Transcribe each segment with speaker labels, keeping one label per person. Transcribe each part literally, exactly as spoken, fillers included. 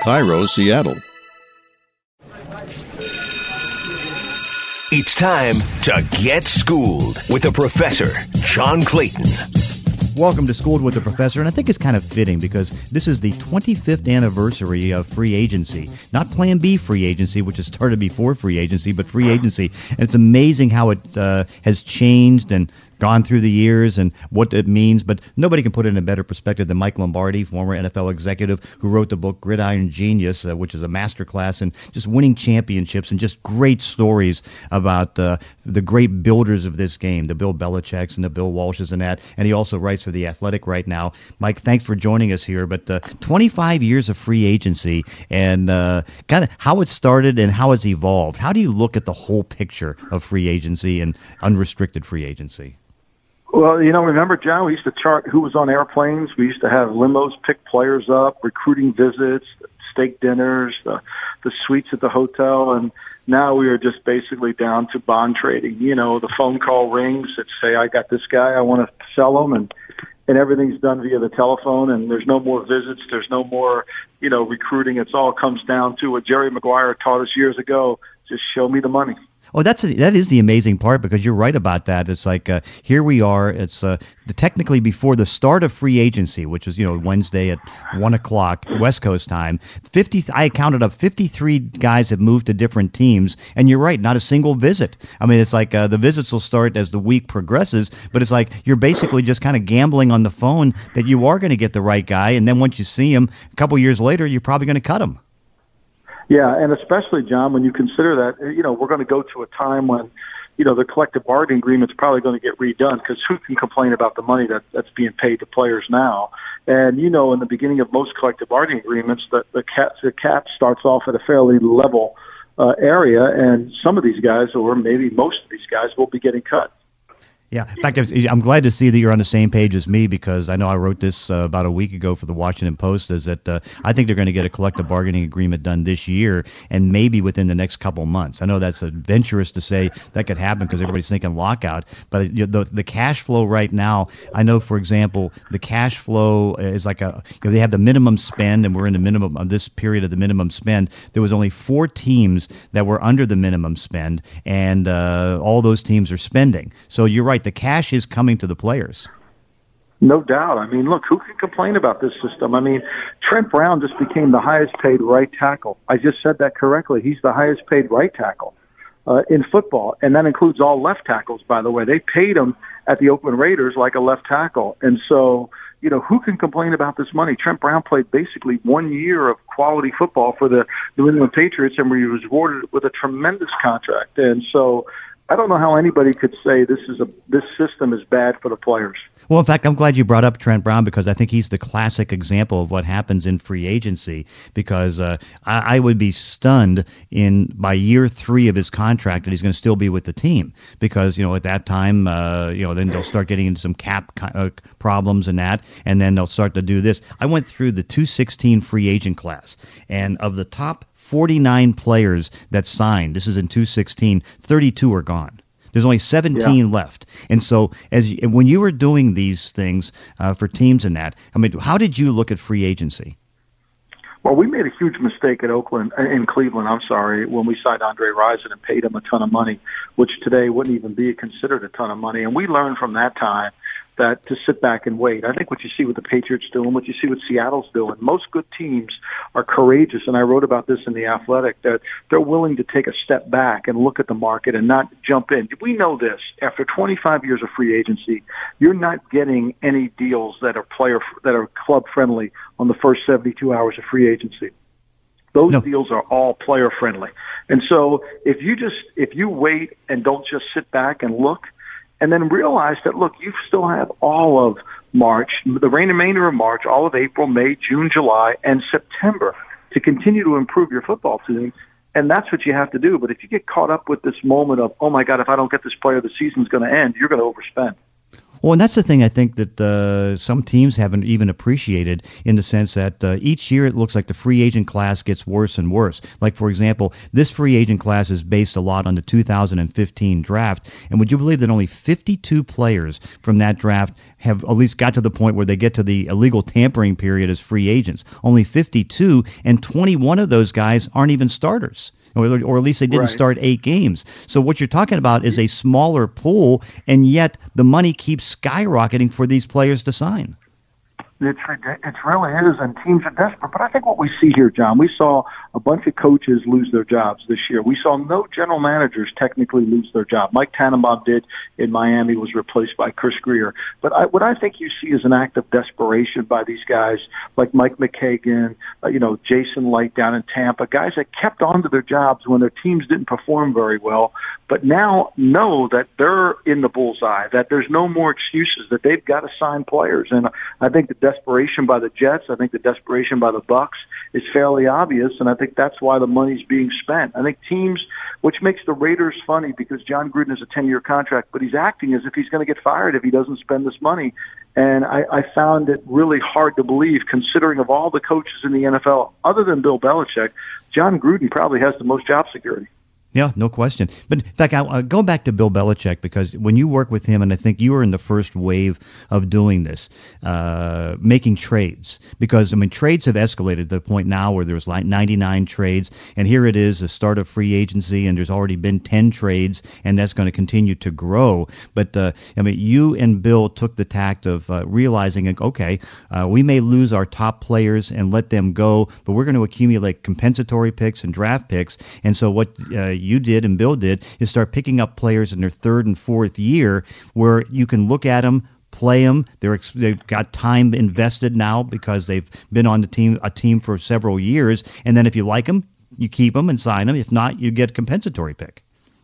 Speaker 1: KIRO, Seattle.
Speaker 2: It's time to get schooled with the professor, John Clayton.
Speaker 3: Welcome to Schooled with the Professor, and I think it's kind of fitting because this is the twenty-fifth anniversary of free agency. Not Plan B free agency, which has started before free agency, but free agency. And it's amazing how it uh, has changed and gone through the years and what it means, but nobody can put it in a better perspective than Mike Lombardi, former N F L executive, who wrote the book Gridiron Genius, uh, which is a masterclass in just winning championships and just great stories about uh, the great builders of this game, the Bill Belichick's and the Bill Walsh's and that, and he also writes for The Athletic right now. Mike, thanks for joining us here, but uh, twenty-five years of free agency and uh, kind of how it started and how it's evolved. How do you look at the whole picture of free agency and unrestricted free agency?
Speaker 4: Well, you know, remember, John, we used to chart who was on airplanes. We used to have limos pick players up, recruiting visits, steak dinners, the, the suites at the hotel, and now we are just basically down to bond trading. You know, the phone call rings that say, I got this guy, I want to sell him, and and everything's done via the telephone, and there's no more visits, there's no more, you know, recruiting. It's all comes down to what Jerry Maguire taught us years ago, just show me the money.
Speaker 3: Oh, that's a, that is the amazing part, because you're right about that. It's like uh, here we are. It's uh, technically before the start of free agency, which is you know Wednesday at one o'clock West Coast time. Fifty, I counted up fifty-three guys have moved to different teams, and you're right, not a single visit. I mean, it's like uh, the visits will start as the week progresses, but it's like you're basically just kind of gambling on the phone that you are going to get the right guy, and then once you see him a couple years later, you're probably going to cut him.
Speaker 4: Yeah, and especially, John, when you consider that, you know, we're going to go to a time when, you know, the collective bargaining agreement's probably going to get redone, because who can complain about the money that, that's being paid to players now? And, you know, in the beginning of most collective bargaining agreements, the, the, cap, the cap starts off at a fairly level uh, area, and some of these guys, or maybe most of these guys, will be getting cut.
Speaker 3: Yeah, in fact, I'm glad to see that you're on the same page as me, because I know I wrote this uh, about a week ago for the Washington Post, is that uh, I think they're going to get a collective bargaining agreement done this year and maybe within the next couple months. I know that's adventurous to say that could happen because everybody's thinking lockout, but you know, the the cash flow right now, I know, for example, the cash flow is like a, you know, they have the minimum spend, and we're in the minimum of this period of the minimum spend. There was only four teams that were under the minimum spend, and uh, all those teams are spending. So you're right. The cash is coming to the players.
Speaker 4: No doubt. I mean, look, who can complain about this system? I mean, Trent Brown just became the highest paid right tackle. I just said that correctly. He's the highest paid right tackle uh, in football, and that includes all left tackles, by the way. They paid him at the Oakland Raiders like a left tackle. And so, you know, who can complain about this money? Trent Brown played basically one year of quality football for the New England Patriots, and he was rewarded with a tremendous contract. And so I don't know how anybody could say this is a this system is bad for the players.
Speaker 3: Well, in fact, I'm glad you brought up Trent Brown, because I think he's the classic example of what happens in free agency, because uh, I, I would be stunned in by year three of his contract that he's going to still be with the team, because, you know, at that time, uh, you know, then they'll start getting into some cap uh, problems and that, and then they'll start to do this. I went through the two sixteen free agent class, and of the top forty-nine players that signed, this is in two sixteen, thirty-two are gone. There's only seventeen yeah. left. And so as you, when you were doing these things uh, for teams and that, I mean, how did you look at free agency?
Speaker 4: Well, we made a huge mistake at Oakland, in Cleveland, I'm sorry, when we signed Andre Rison and paid him a ton of money, which today wouldn't even be considered a ton of money. And we learned from that time that to sit back and wait. I think what you see with the Patriots doing, what you see what Seattle's doing, most good teams are courageous, and I wrote about this in The Athletic, that they're willing to take a step back and look at the market and not jump in. We know this. After twenty-five years of free agency, you're not getting any deals that are player that are club friendly on the first seventy-two hours of free agency. Those no. deals are all player friendly. And so if you just if you wait and don't just sit back and look, and then realize that, look, you still have all of March, the remainder of March, all of April, May, June, July, and September to continue to improve your football team. And that's what you have to do. But if you get caught up with this moment of, oh, my God, if I don't get this player, the season's going to end, you're going to overspend.
Speaker 3: Well, and that's the thing I think that uh, some teams haven't even appreciated, in the sense that uh, each year it looks like the free agent class gets worse and worse. Like, for example, this free agent class is based a lot on the two thousand fifteen draft. And would you believe that only fifty-two players from that draft have at least got to the point where they get to the illegal tampering period as free agents? Only fifty-two, and twenty-one of those guys aren't even starters. Or, or at least they didn't
Speaker 4: Right.
Speaker 3: start eight games. So what you're talking about is a smaller pool, and yet the money keeps skyrocketing for these players to sign.
Speaker 4: It's it really is, and teams are desperate. But I think what we see here, John, we saw a bunch of coaches lose their jobs this year. We saw no general managers technically lose their job. Mike Tannenbaum did in Miami, was replaced by Chris Greer. But I, what I think you see is an act of desperation by these guys like Mike McKagan, uh, you know, Jason Light down in Tampa, guys that kept on to their jobs when their teams didn't perform very well, but now know that they're in the bullseye, that there's no more excuses, that they've got to sign players. And I think the desperation by the Jets, I think the desperation by the Bucks is fairly obvious, and I think that's why the money's being spent. I think teams, which makes the Raiders funny because John Gruden has a ten-year contract, but he's acting as if he's going to get fired if he doesn't spend this money. And I, I found it really hard to believe, considering of all the coaches in the N F L, other than Bill Belichick, John Gruden probably has the most job security.
Speaker 3: Yeah, no question. But in fact, I, uh, go back to Bill Belichick, because when you work with him, and I think you were in the first wave of doing this, uh, making trades, because, I mean, trades have escalated to the point now where there's like ninety-nine trades, and here it is, the start of free agency, and there's already been ten trades, and that's going to continue to grow. But, uh, I mean, you and Bill took the tact of uh, realizing, okay, uh, we may lose our top players and let them go, but we're going to accumulate compensatory picks and draft picks. And so what uh, you did and Bill did is start picking up players in their third and fourth year, where you can look at them, play them. They're, they've got time invested now because they've been on the team, a team for several years. And then if you like them, you keep them and sign them. If not, you get a compensatory pick.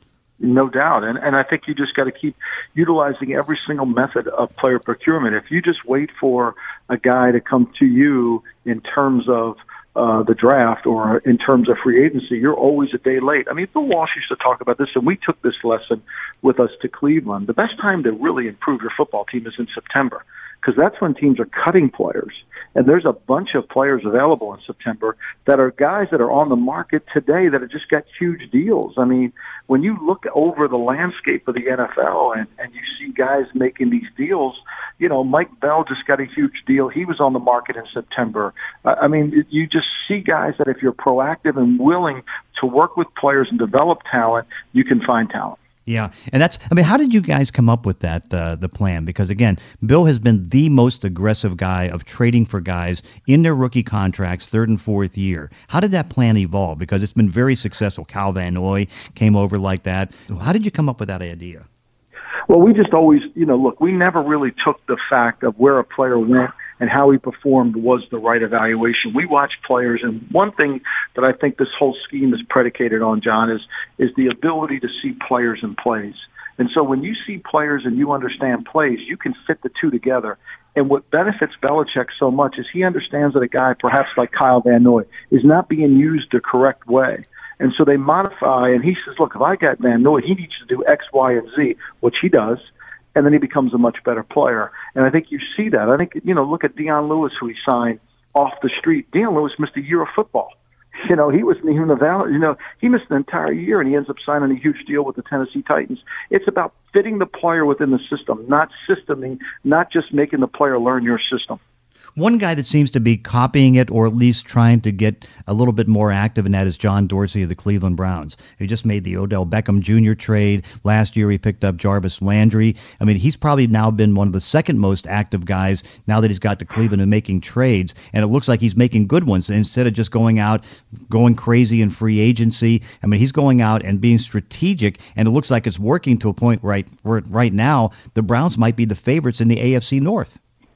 Speaker 4: No doubt. And, and I think you just got to keep utilizing every single method of player procurement. If you just wait for a guy to come to you in terms of Uh, the draft or in terms of free agency, you're always a day late. I mean, Bill Walsh used to talk about this, and we took this lesson with us to Cleveland. The best time to really improve your football team is in September, because that's when teams are cutting players. And there's a bunch of players available in September that are guys that are on the market today that have just got huge deals. I mean, when you look over the landscape of the N F L and, and you see guys making these deals, you know, Mike Bell just got a huge deal. He was on the market in September. Uh, I mean, you just see guys that if you're proactive and willing to work with players and develop talent, you can find talent.
Speaker 3: Yeah, and that's, I mean, how did you guys come up with that, uh, the plan? Because, again, Bill has been the most aggressive guy of trading for guys in their rookie contracts, third and fourth year. How did that plan evolve? Because it's been very successful. Kyle Van Noy came over like that. How did you come up with that idea?
Speaker 4: Well, we just always, you know, look, we never really took the fact of where a player went and how he performed was the right evaluation. We watch players, and one thing that I think this whole scheme is predicated on, John, is is the ability to see players in plays. And so when you see players and you understand plays, you can fit the two together. And what benefits Belichick so much is he understands that a guy, perhaps like Kyle Van Noy, is not being used the correct way. And so they modify, and he says, look, if I got Van Noy, he needs to do X, Y, and Z, which he does, and then he becomes a much better player. And I think you see that. I think, you know, look at Deion Lewis, who he signed off the street. Deion Lewis missed a year of football. You know, he wasn't even available. You know, he missed an entire year, and he ends up signing a huge deal with the Tennessee Titans. It's about fitting the player within the system, not systeming, not just making the player learn your system.
Speaker 3: One guy that seems to be copying it, or at least trying to get a little bit more active in that, is John Dorsey of the Cleveland Browns. He just made the Odell Beckham Junior trade. Last year he picked up Jarvis Landry. I mean, he's probably now been one of the second most active guys now that he's got to Cleveland and making trades, and it looks like he's making good ones instead of just going out, going crazy in free agency. I mean, he's going out and being strategic, and it looks like it's working to a point right where right now the Browns might be the favorites in the A F C North.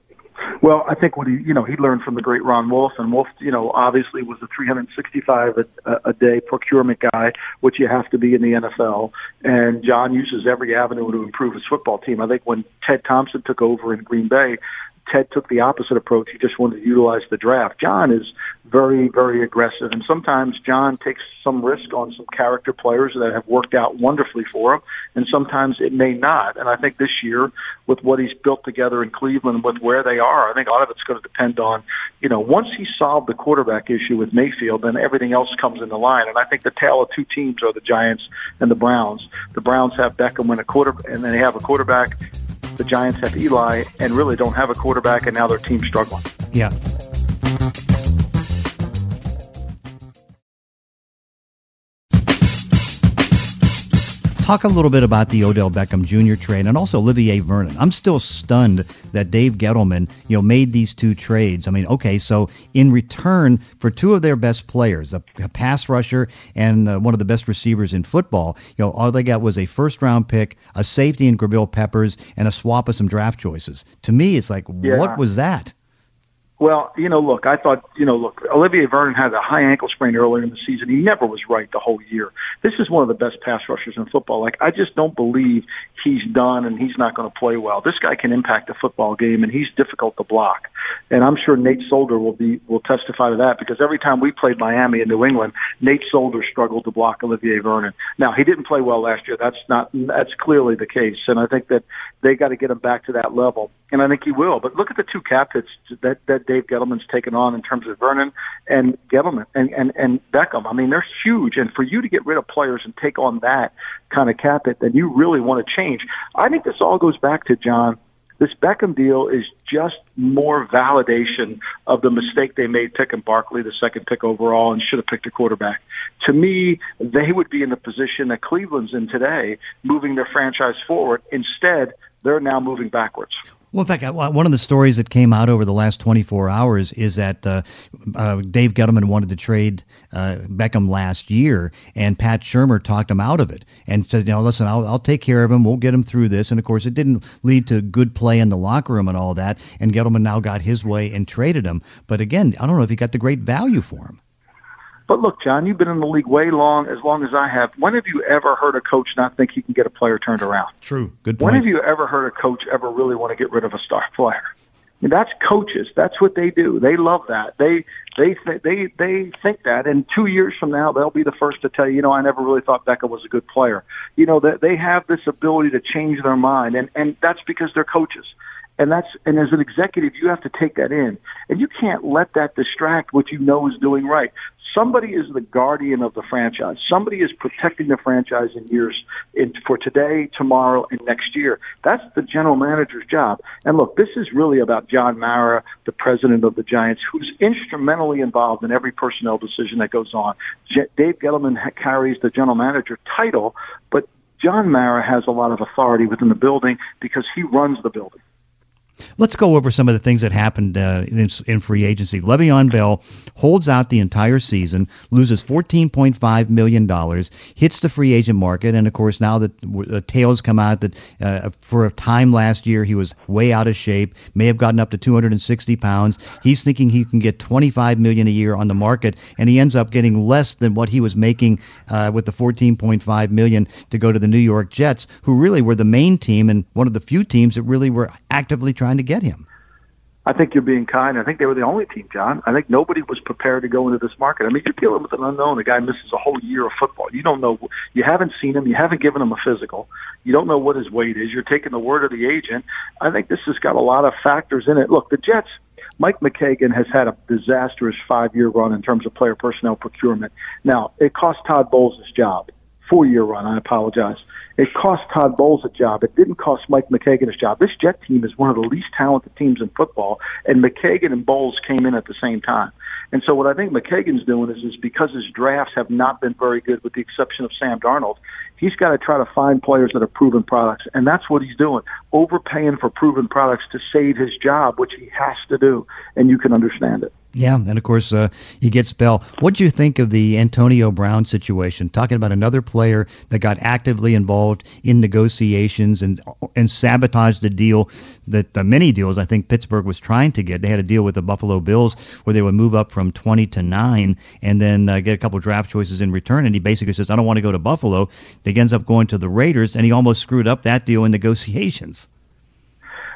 Speaker 4: Well, I think what he, you know, he learned from the great Ron Wolf, and Wolf, you know, obviously was a three hundred sixty-five a, a day procurement guy, which you have to be in the N F L. And John uses every avenue to improve his football team. I think when Ted Thompson took over in Green Bay, Ted took the opposite approach. He just wanted to utilize the draft. John is very, very aggressive, and sometimes John takes some risk on some character players that have worked out wonderfully for him, and sometimes it may not. And I think this year, with what he's built together in Cleveland, with where they are, I think a lot of it's going to depend on, you know, once he solved the quarterback issue with Mayfield, then everything else comes into line. And I think the tale of two teams are the Giants and the Browns. The Browns have Beckham win a quarter, and then they have a quarterback. The Giants have Eli and really don't have a quarterback, and now their team's struggling.
Speaker 3: Yeah. Talk a little bit about the Odell Beckham Junior trade and also Olivier Vernon. I'm still stunned that Dave Gettleman, you know, made these two trades. I mean, okay, so in return for two of their best players, a, a pass rusher and uh, one of the best receivers in football, you know, all they got was a first-round pick, a safety in Grabil Peppers, and a swap of some draft choices. To me, it's like,
Speaker 4: yeah.
Speaker 3: What was that?
Speaker 4: Well, you know, look, I thought, you know, look, Olivier Vernon had a high ankle sprain earlier in the season. He never was right the whole year. This is one of the best pass rushers in football. Like, I just don't believe he's done and he's not going to play well. This guy can impact a football game, and he's difficult to block. And I'm sure Nate Solder will be will testify to that, because every time we played Miami in New England, Nate Solder struggled to block Olivier Vernon. Now, he didn't play well last year. That's not that's clearly the case, and I think that they got to get him back to that level, and I think he will. But look at the two cap hits that that Dave Gettleman's taken on in terms of Vernon and Gettleman and, and, and Beckham. I mean, they're huge. And for you to get rid of players and take on that kind of cap hit, then you really want to change. I think this all goes back to, John, this Beckham deal is just more validation of the mistake they made picking Barkley, the second pick overall, and should have picked a quarterback. To me, they would be in the position that Cleveland's in today, moving their franchise forward. Instead, they're now moving backwards.
Speaker 3: Well, in fact, one of the stories that came out over the last twenty-four hours is that uh, uh, Dave Gettleman wanted to trade uh, Beckham last year, and Pat Shurmur talked him out of it and said, you know, listen, I'll, I'll take care of him. We'll get him through this. And, of course, it didn't lead to good play in the locker room and all that, and Gettleman now got his way and traded him. But, again, I don't know if he got the great value for him.
Speaker 4: But look, John, you've been in the league way long, as long as I have. When have you ever heard a coach not think he can get a player turned around?
Speaker 3: True. Good point.
Speaker 4: When have you ever heard a coach ever really want to get rid of a star player? I mean, that's coaches. That's what they do. They love that. They they th- they they think that. And two years from now, they'll be the first to tell you, you know, I never really thought Beckham was a good player. You know, that they have this ability to change their mind, and and that's because they're coaches. And that's and as an executive, you have to take that in, and you can't let that distract what you know is doing right. Somebody is the guardian of the franchise. Somebody is protecting the franchise in years in, for today, tomorrow, and next year. That's the general manager's job. And look, this is really about John Mara, the president of the Giants, who's instrumentally involved in every personnel decision that goes on. J- Dave Gettleman ha- carries the general manager title, but John Mara has a lot of authority within the building because he runs the building.
Speaker 3: Let's go over some of the things that happened uh, in, in free agency. Le'Veon Bell holds out the entire season, loses fourteen point five million dollars, hits the free agent market, and, of course, now that uh, tales come out that uh, for a time last year he was way out of shape, may have gotten up to two hundred sixty pounds. He's thinking he can get twenty-five million dollars a year on the market, and he ends up getting less than what he was making uh, with the fourteen point five million dollars to go to the New York Jets, who really were the main team and one of the few teams that really were actively trying to get him.
Speaker 4: I think you're being kind. I think they were the only team, John. I think nobody was prepared to go into this market. I mean, you're dealing with an unknown. The guy misses a whole year of football. You don't know. You haven't seen him. You haven't given him a physical. You don't know what his weight is. You're taking the word of the agent. I think this has got a lot of factors in it. Look, the Jets, Mike McKagan has had a disastrous five-year run in terms of player personnel procurement. Now, it cost Todd Bowles his job. Four-year run, I apologize. It cost Todd Bowles a job. It didn't cost Mike McKagan his job. This Jet team is one of the least talented teams in football, and McKagan and Bowles came in at the same time. And so what I think McKagan's doing is, is because his drafts have not been very good, with the exception of Sam Darnold, he's got to try to find players that are proven products, and that's what he's doing, overpaying for proven products to save his job, which he has to do, and you can understand it.
Speaker 3: Yeah, and of course uh, he gets Bell. What do you think of the Antonio Brown situation? Talking about another player that got actively involved in negotiations and and sabotaged the deal that the many deals I think Pittsburgh was trying to get. They had a deal with the Buffalo Bills where they would move up from twenty to nine and then uh, get a couple draft choices in return. And he basically says, I don't want to go to Buffalo. He ends up going to the Raiders, and he almost screwed up that deal in negotiations.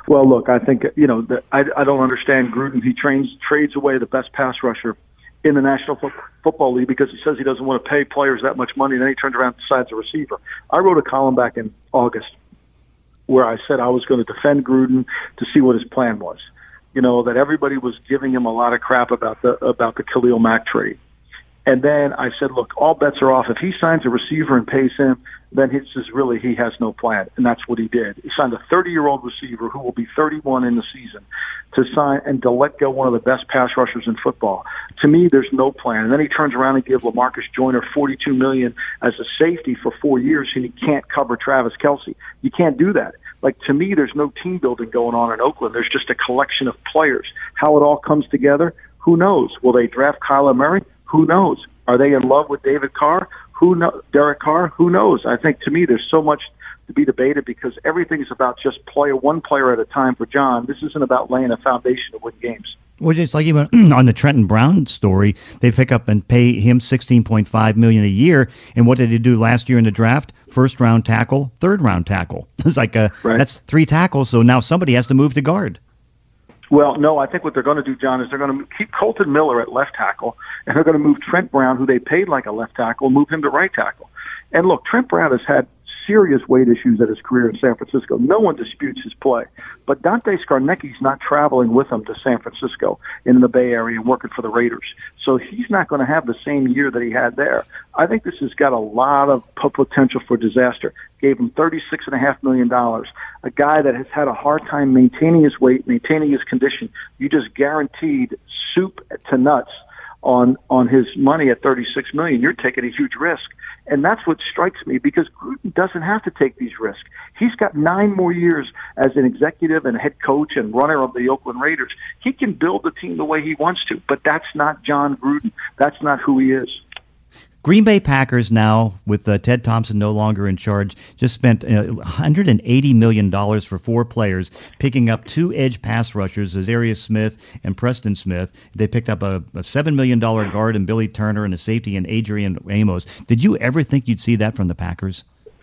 Speaker 4: Well, look, I think, you know, the, I, I don't understand Gruden. He trains, trades away the best pass rusher in the National Fo- Football League because he says he doesn't want to pay players that much money, and then he turns around and decides a receiver. I wrote a column back in August where I said I was going to defend Gruden to see what his plan was. You know, that everybody was giving him a lot of crap about the about the Khalil Mack trade. And then I said, look, all bets are off. If he signs a receiver and pays him, then it's just really he has no plan. And that's what he did. He signed a thirty-year-old receiver who will be thirty-one in the season to sign and to let go one of the best pass rushers in football. To me, there's no plan. And then he turns around and gives LaMarcus Joyner forty-two million dollars as a safety for four years, and he can't cover Travis Kelce. You can't do that. Like, to me, there's no team building going on in Oakland. There's just a collection of players. How it all comes together, who knows? Will they draft Kyler Murray? Who knows? Are they in love with David Carr? Who know, Derek Carr? Who knows? I think, to me, there's so much to be debated because everything's about just player one player at a time for John. This isn't about laying a foundation to win games.
Speaker 3: Well, it's like even on the Trenton Brown story, they pick up and pay him sixteen point five million dollars a year. And what did he do last year in the draft? First round tackle, third round tackle. It's like a, right. That's three tackles. So now somebody has to move to guard.
Speaker 4: Well, no, I think what they're going to do, John, is they're going to keep Colton Miller at left tackle, and they're going to move Trent Brown, who they paid like a left tackle, move him to right tackle. And look, Trent Brown has had serious weight issues at his career in San Francisco. No one disputes his play. But Dante Scarnecchi's not traveling with him to San Francisco in the Bay Area and working for the Raiders. So he's not going to have the same year that he had there. I think this has got a lot of potential for disaster. Gave him thirty-six point five million dollars. A guy that has had a hard time maintaining his weight, maintaining his condition. You just guaranteed soup to nuts on on his money at thirty-six million dollars. You're taking a huge risk. And that's what strikes me because Gruden doesn't have to take these risks. He's got nine more years as an executive and head coach and runner of the Oakland Raiders. He can build the team the way he wants to, but that's not John Gruden. That's not who he is.
Speaker 3: Green Bay Packers now, with uh, Ted Thompson no longer in charge, just spent uh, one hundred eighty million dollars for four players, picking up two edge pass rushers, Azarius Smith and Preston Smith. They picked up a, a seven million dollars guard in Billy Turner and a safety in Adrian Amos. Did you ever think you'd see that from the Packers?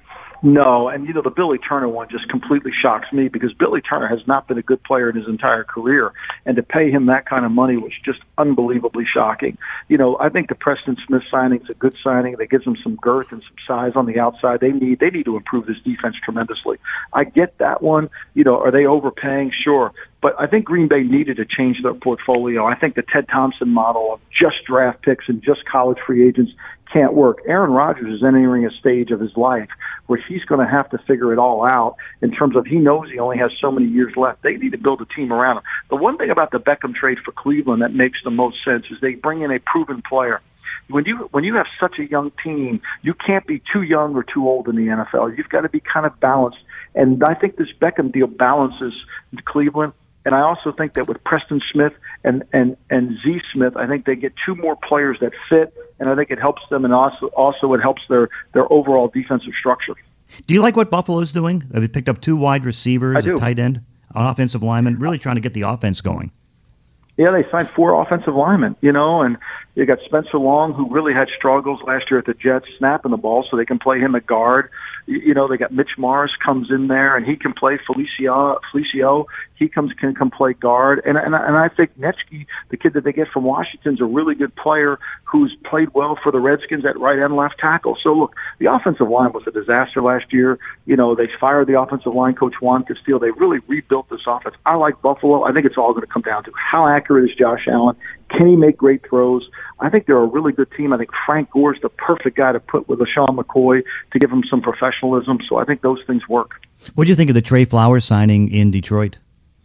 Speaker 4: No, and, you know, the Billy Turner one just completely shocks me because Billy Turner has not been a good player in his entire career, and to pay him that kind of money was just unbelievably shocking. You know, I think the Preston Smith signing is a good signing. That gives them some girth and some size on the outside. They need they need to improve this defense tremendously. I get that one. You know, are they overpaying? Sure. But I think Green Bay needed to change their portfolio. I think the Ted Thompson model of just draft picks and just college free agents can't work. Aaron Rodgers is entering a stage of his life where he's going to have to figure it all out in terms of he knows he only has so many years left. They need to build a team around him. The one thing about the Beckham trade for Cleveland that makes the most sense is they bring in a proven player. When you when you have such a young team, you can't be too young or too old in the N F L. You've got to be kind of balanced. And I think this Beckham deal balances Cleveland. And I also think that with Preston Smith and, and, and Z Smith, I think they get two more players that fit, and I think it helps them, and also also it helps their, their overall defensive structure.
Speaker 3: Do you like what Buffalo's doing? They picked up two wide receivers, a tight end, an offensive lineman, really trying to get the offense going.
Speaker 4: Yeah, they signed four offensive linemen, you know, and you got Spencer Long, who really had struggles last year at the Jets, snapping the ball, so they can play him at guard. You know, they got Mitch Morris comes in there, and he can play Felicio. Felicio, he comes can come play guard, and and and I think Netsky, the kid that they get from Washington's a really good player who's played well for the Redskins at right and left tackle. So look, the offensive line was a disaster last year. You know, they fired the offensive line coach Juan Castillo. They really rebuilt this offense. I like Buffalo. I think it's all going to come down to how accurate is Josh Allen. Can he make great throws? I think they're a really good team. I think Frank Gore's the perfect guy to put with LaShawn McCoy to give him some professionalism. So I think those things work. What
Speaker 3: do you think of the Trey Flowers signing in Detroit?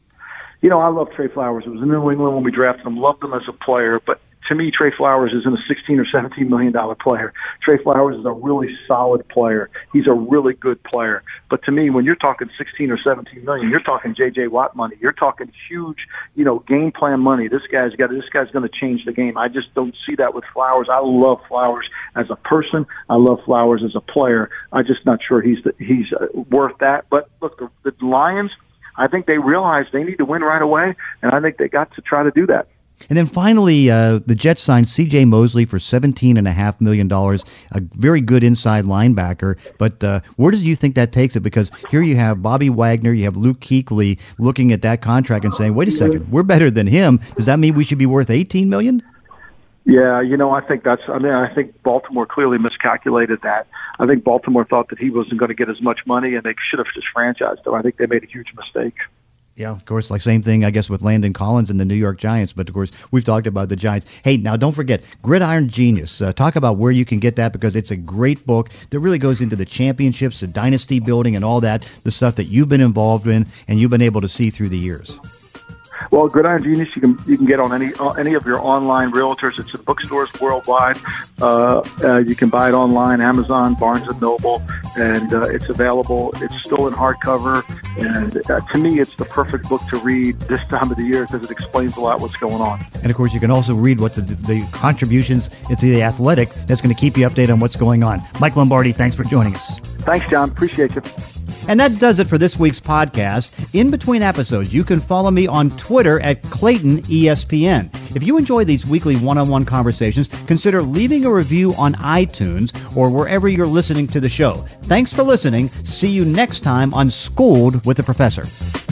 Speaker 4: You know, I love Trey Flowers. It was in New England when we drafted him. Loved him as a player, but to me, Trey Flowers isn't a sixteen or seventeen million dollar player. Trey Flowers is a really solid player. He's a really good player. But to me, when you're talking sixteen or seventeen million, you're talking J J Watt money. You're talking huge, you know, game plan money. This guy's got. This guy's going to change the game. I just don't see that with Flowers. I love Flowers as a person. I love Flowers as a player. I'm just not sure he's the, he's uh, worth that. But look, the, the Lions, I think they realize they need to win right away, and I think they got to try to do that.
Speaker 3: And then finally, uh, the Jets signed C J Mosley for seventeen point five million dollars, a very good inside linebacker. But uh, where do you think that takes it? Because here you have Bobby Wagner, you have Luke Kuechly looking at that contract and saying, wait a second, we're better than him. Does that mean we should be worth eighteen million dollars?
Speaker 4: Yeah, you know, I think that's, I mean, I think Baltimore clearly miscalculated that. I think Baltimore thought that he wasn't going to get as much money, and they should have just franchised him. I think they made a huge mistake.
Speaker 3: Yeah, of course, like same thing, I guess, with Landon Collins and the New York Giants. But, of course, we've talked about the Giants. Hey, now don't forget, Gridiron Genius. Uh, talk about where you can get that, because it's a great book that really goes into the championships, the dynasty building, and all that, the stuff that you've been involved in and you've been able to see through the years.
Speaker 4: Well, Gridiron Genius, you can you can get on any uh, any of your online realtors. It's in bookstores worldwide. Uh, uh, you can buy it online, Amazon, Barnes and Noble, and uh, it's available. It's still in hardcover, and uh, to me, it's the perfect book to read this time of the year because it explains a lot what's going on.
Speaker 3: And of course, you can also read what the, the contributions into the Athletic that's going to keep you updated on what's going on. Mike Lombardi, thanks for joining us.
Speaker 4: Thanks, John. Appreciate you.
Speaker 3: And that does it for this week's podcast. In between episodes, you can follow me on Twitter at Clayton E S P N. If you enjoy these weekly one-on-one conversations, consider leaving a review on iTunes or wherever you're listening to the show. Thanks for listening. See you next time on Schooled with the Professor.